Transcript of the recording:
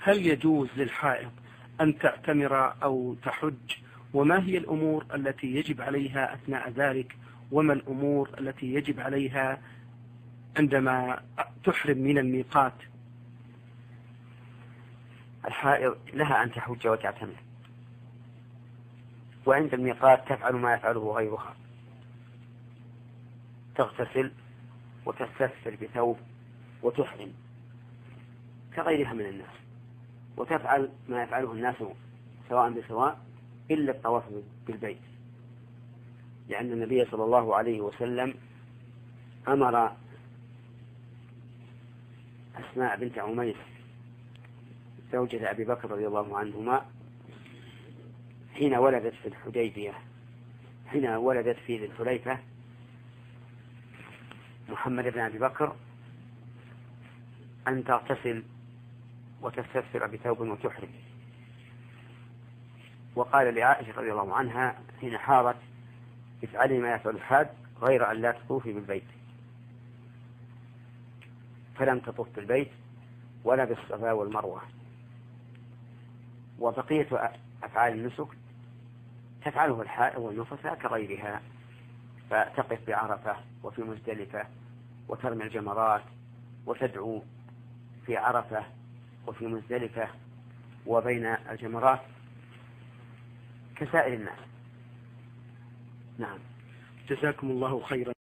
هل يجوز للحائض أن تعتمر أو تحج؟ وما هي الأمور التي يجب عليها أثناء ذلك؟ وما الأمور التي يجب عليها عندما تحرم من الميقات؟ الحائض لها أن تحج وتعتمر، وعند الميقات تفعل ما يفعله غيرها، تغتسل وتستثفر بثوب وتحرم كغيرها من الناس، وتفعل ما يفعله الناس سواء بسواء إلا الطواف بالبيت، لأن النبي صلى الله عليه وسلم أمر أسماء بنت عميس زوجة أبي بكر رضي الله عنهما حين ولدت في الحديبية، حين ولدت في ذي الحليفة محمد بن أبي بكر، أن تغتسل وتستثفر بثوب وتحرم. وقال لعائشة رضي الله عنها حين حارت: افعلي ما يفعل الحاج غير أن لا تطوفي بالبيت. فلم تطوف بالبيت ولا بالصفا والمروة. وبقية أفعال النسك تفعله الحائض والنفساء كغيرها، فتقف بعرفة وفي مزدلفة وترمي الجمرات وتدعو في عرفة وفي مزدلفة وبين الجمرات كسائر الناس. نعم. جزاكم الله خيرا.